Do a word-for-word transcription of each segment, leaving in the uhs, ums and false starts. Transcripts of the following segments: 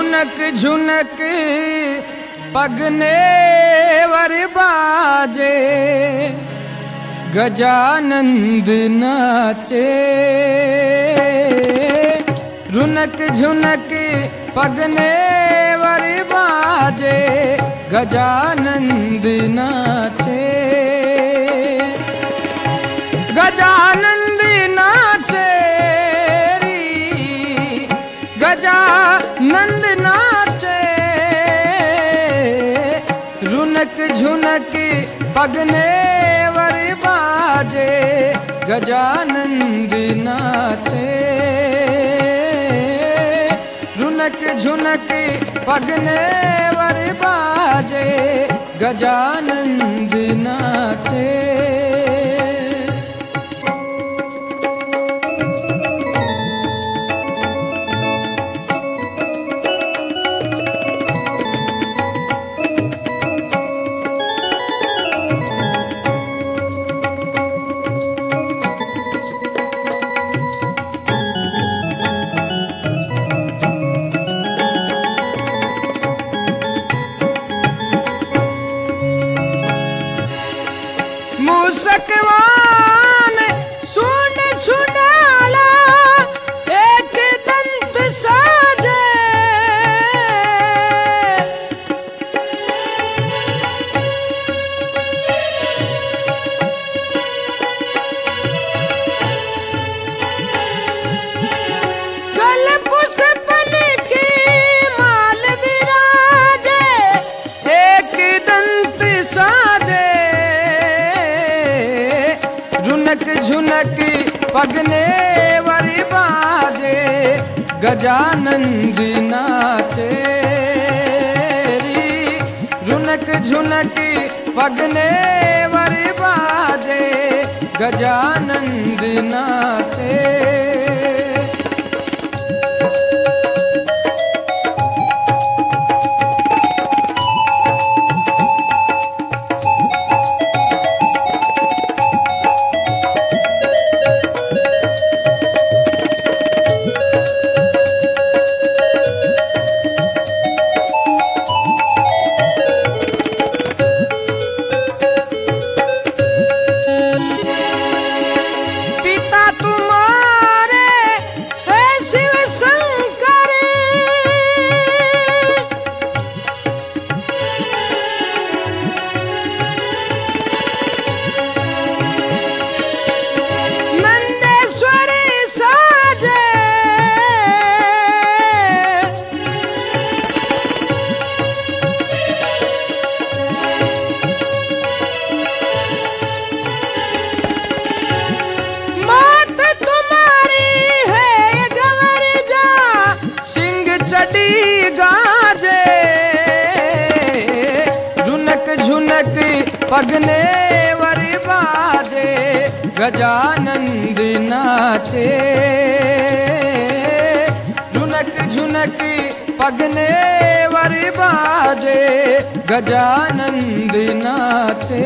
रुनक झुनक पगने वर बाजे गजानंद नाचे। रुनक झुनक पगने वर बाजे गजानंद नाचे। गजानंद नाचे री गजानंद नाचे। रुनक झुनक पगने वर बाजे गजानंद नाचे। रुनक झुनक पगने वर बाजे गजानंद नाचे। मूसकवान सुन सुनाला एक दंत साजे। गल पुष्पन की माल विराजे एक दंत साजे। रुनक झुनक पगने वर बाजे गजानंद नाचे। रुनक झुनक पगने वर बाजे गजानंद नाचे। गाजे रुनक झुनक पगने वर बाजे गजानंद नाचे। रुनक झुनक पगने वर बाजे गजानंद नाचे।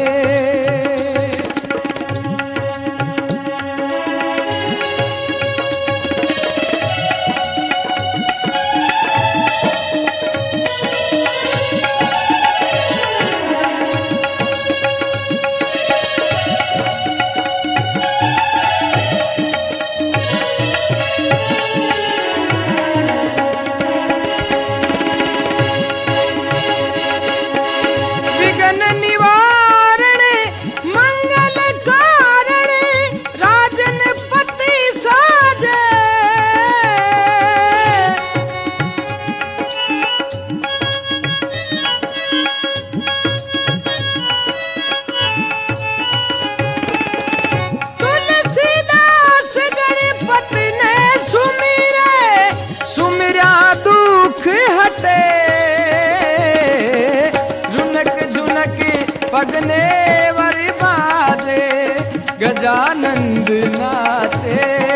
पगने वर बाजे गजानंद नाचे।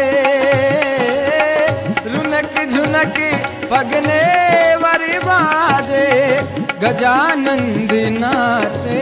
रुनक झुनक पगने वर बाजे गजानंद नाचे।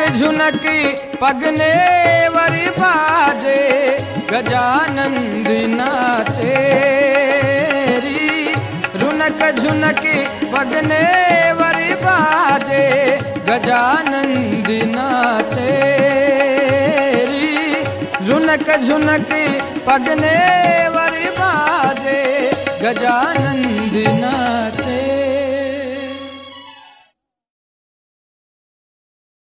झुनक पगने वरी बाजे गजानंद नाचे री रुनक झुनक पगने वरी बाजे गजानंद नाचे री रुनक झुनक पगने वरी बाजे गजानंद नाचे।